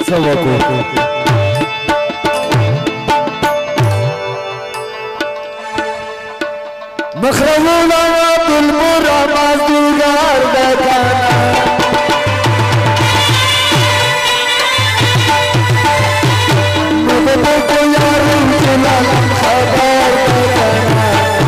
सवको मखरवुला बुलबुरा माजुगार दकाना मुझे को यार चला खबर दकाना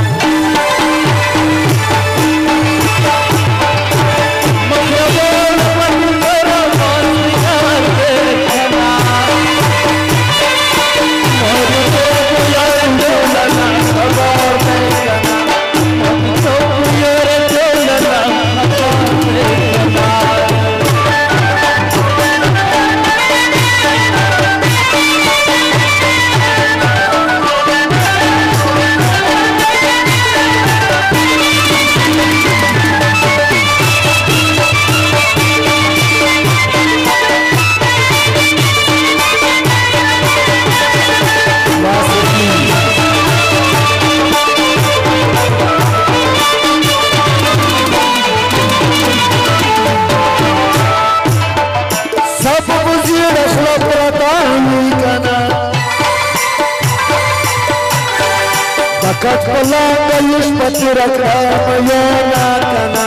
Kakala kayus patiraka mayana kana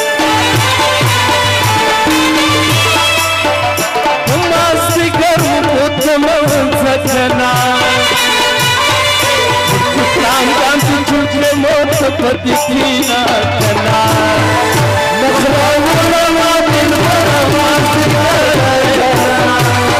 Masti garu utmavan sakana Ram kan chulke mot patikina kana Nakhra wala wa din wala masti kana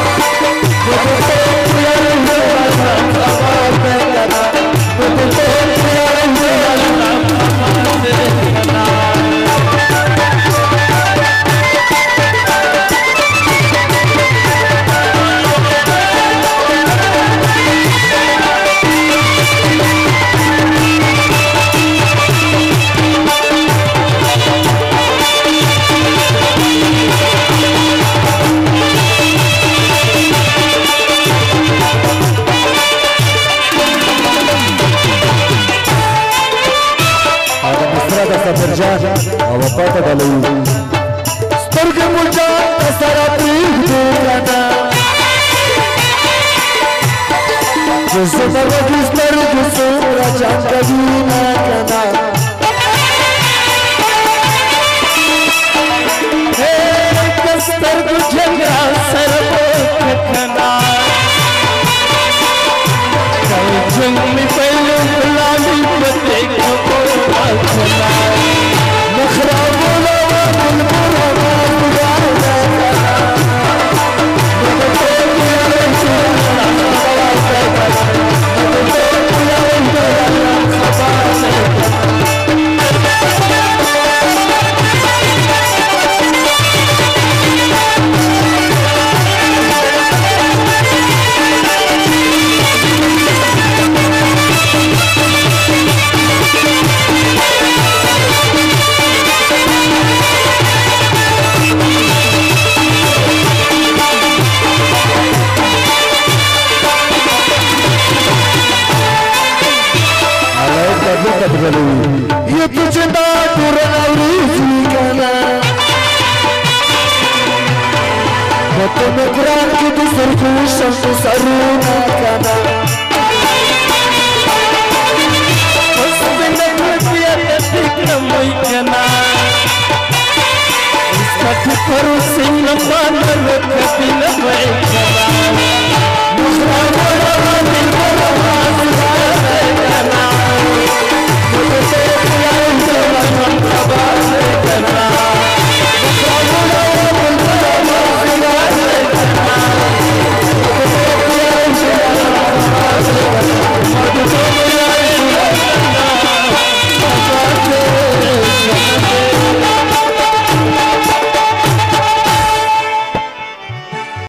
वफात डाली स्वर्ग मुझा सारा देखना जैसे मरगी स्वर्ग से राजा कभी ना करना हे स्वर्ग जगा सर्व खना जंग में पहले गुलामी पते को आखना नखरा बोला बुलबुला माजुगार दकाना ये तुझे दाटुरावरी सीखना तो मैं कुरान की दूसरी खुशम तो सरूना करना उसमें नहीं किया देखना मैं करना इसका ठुकरो सिंह मान रखती न मैं करना